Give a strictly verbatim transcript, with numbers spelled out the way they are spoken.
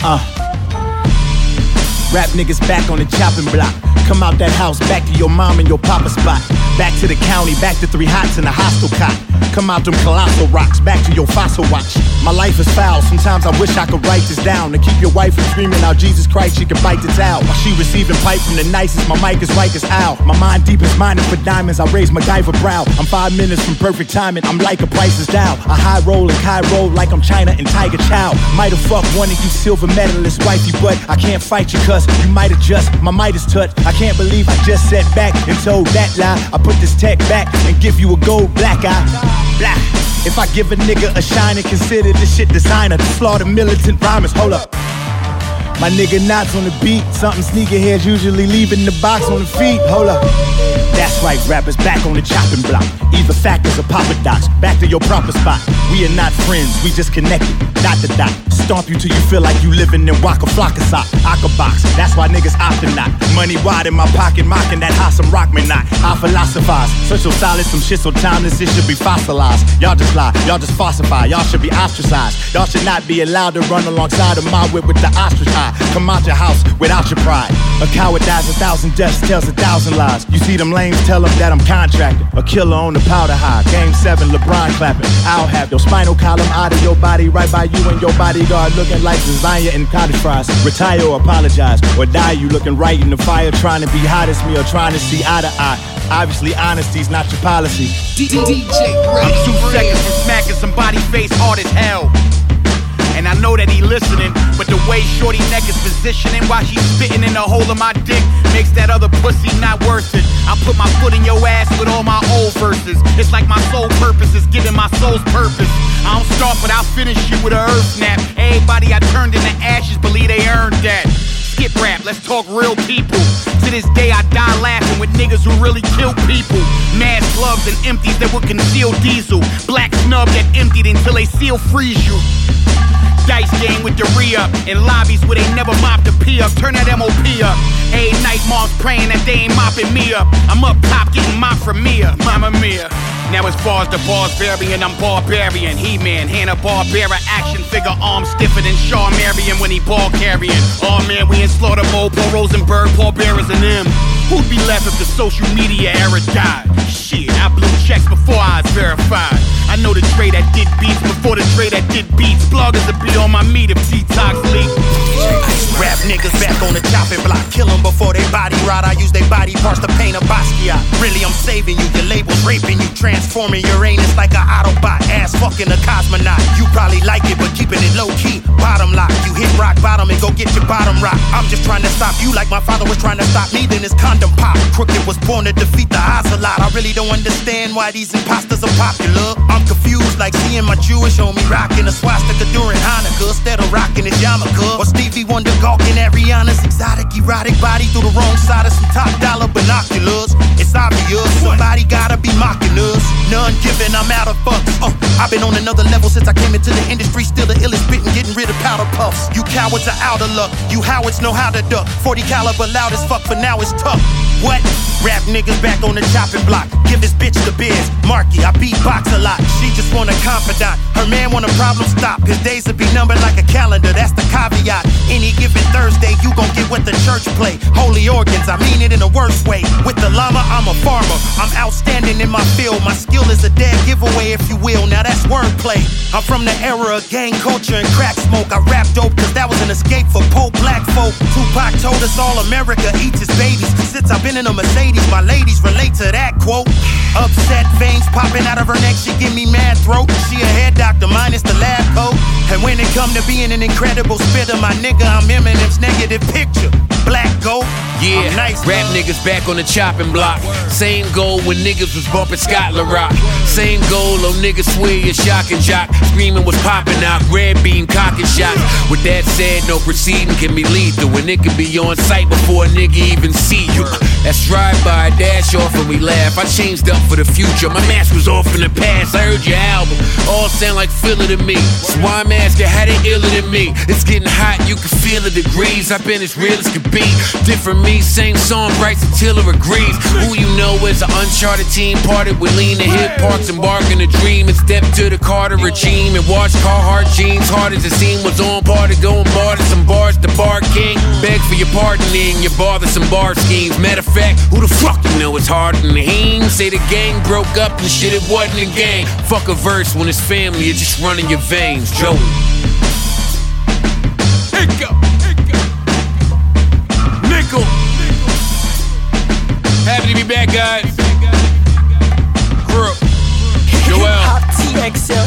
Uh. Rap niggas back on the chopping block. Come out that house, back to your mom and your papa spot. Back to the county, back to three hots in a hostile cot. Come out them colossal rocks, back to your fossil watch. My life is foul, sometimes I wish I could write this down. To keep your wife from screaming out Jesus Christ, she can bite the towel. While she receiving pipe from the nicest, my mic is right as owl. My mind deep is mining for diamonds, I raise MacGyver brow. I'm five minutes from perfect timing, I'm like a Price is Down. I high roll and Cairo like I'm China and Tiger Chow. Might have fucked one of you silver medalists, wifey, but I can't fight you cuz you might adjust, my might is touched. I can't believe I just sat back and told that lie. I put this tech back and give you a gold black eye. Blah. If I give a nigga a shine and consider this shit designer, to slaughter militant rhymers, hold up. My nigga knots on the beat, something sneakerheads usually leaving the box on the feet, hold up. That's right, rappers back on the chopping block. Either factors or papa docs, back to your proper spot. We are not friends, we just connected, dot to dot. Stomp you till you feel like you living in Waka Flocka sock, Aka box. That's why niggas optin' not. Money wide in my pocket, mocking that hot some rock me not. I philosophize, such so solid, some shit so timeless, it should be fossilized. Y'all just lie, y'all just falsify, y'all should be ostracized. Y'all should not be allowed to run alongside of my whip with the ostrich eye. Come out your house without your pride. A coward dies a thousand deaths, tells a thousand lies. You see them lanes, tell them that I'm contracted. A killer on the powder high. Game seven, LeBron clapping. I'll have your spinal column out of your body, right by you and your bodyguard, looking like lasagna and cottage fries. Retire or apologize, or die you looking right in the fire, trying to be hot as me or trying to see eye to eye. Obviously, honesty's not your policy. D J I'm two seconds from smacking somebody face hard as hell. And I know that he listening, but the way shorty neck is positioning while she's spitting in the hole of my dick makes that other pussy not worth it. I put my foot in your ass with all my old verses. It's like my sole purpose is giving my soul's purpose. I don't start, but I'll finish you with a earth snap. Everybody I turned into ashes believe they earned that. Skip rap, let's talk real people. To this day I die laughing with niggas who really kill people. Mask gloves and empties that would conceal diesel. Black snub that emptied until they seal freeze you. Dice game with the re-up in lobbies where they never mop the P up. Turn that M O P up. Hey, night mom's praying that they ain't mopping me up. I'm up top getting mopped from Mia, Mamma Mia. Now as far as the bars varying, I'm barbarian. He-Man, Hanna-Barbera, action figure, arm stiffer than Shaw Marion when he ball carrying. Oh man, we in slaughter mode, Paul Rosenberg, Paul Bearers and them. Who'd be left if the social media era died? Shit, I blew checks before I was verified. I know the Dre that did beats before the Dre that did beats. Bloggers will be on my meat if T-Tox leak. Rap niggas back on the chopping block. Kill them before they body rot. I use their body parts to paint a Basquiat. Really, I'm saving you. Your label's raping you. Transforming your anus like an Autobot. Ass fucking a cosmonaut. You probably like it, but keeping it low key. Bottom lock. You hit rock bottom and go get your bottom rock. I'm just trying to stop you like my father was trying to stop me. Then his condom pop. Crooked was born to defeat the ocelot. I really don't understand why these imposters are popular. I'm confused like seeing my Jewish homie rocking a swastika during Hanukkah instead of rocking his yarmulke. Or Stevie Wonder gawking at Rihanna's exotic, erotic body through the wrong side of some top dollar binoculars. It's obvious somebody gotta be mocking us. None given, I'm out of fucks. Uh, I've been on another level since I came into the industry. Still the illest spitting, getting rid of powder puffs. You cowards are out of luck. You howards know how to duck. forty caliber loud as fuck, for now it's tough. What? Rap niggas back on the chopping block. Give this bitch the biz. Marky, I beatbox a lot. She just want a confidant. Her man want a problem stop. His days will be numbered like a calendar. That's the caveat. Any given Thursday, you gon' get what the church play. Holy organs, I mean it in the worst way. With the llama, I'm a farmer. I'm outstanding in my field. My skill is a dead giveaway, if you will. Now that's wordplay. I'm from the era of gang culture and crack smoke. I rap dope cause that was an escape for poor black folk. Tupac told us all America eats its babies. Since I've been in a Mercedes, my ladies relate to that quote. Upset veins popping out of her neck, she give me mad throat. She a head doctor, minus the lab coat. And when it come to being an incredible spitter, my nigga, I'm Eminem's negative picture. Black goat. Yeah, nice, rap niggas back on the chopping block. Same goal when niggas was bumping Scotland Rock. Same goal on niggas swear you're shock and jock. Screaming was popping out, red beam cocking shots. With that said, no proceeding can be lethal. And it can be on sight before a nigga even see you. That's drive-by, dash off and we laugh. I changed up for the future, my mask was off in the past. I heard your album, all sound like filler to me. So why I'm asking how they iller than me. It's getting hot, you can feel the degrees. I've been as real as could be. Different me, same song, Bryson Tiller agrees. Who you know is an uncharted team, parted with lean to hit parks, embarking a dream and step to the Carter regime and watch Carhartt jeans. Hard as it seemed, was on par to go and barter some bars. The bar king, beg for your pardoning, your bothersome bar schemes. Matter of fact, who the fuck you know is harder than the heen? Say the gang broke up and shit, it wasn't a gang. Fuck a verse when it's family, it's just running your veins. Joey. Nickel. Nickel. Happy to be back, guys. Crew. Joel. T X L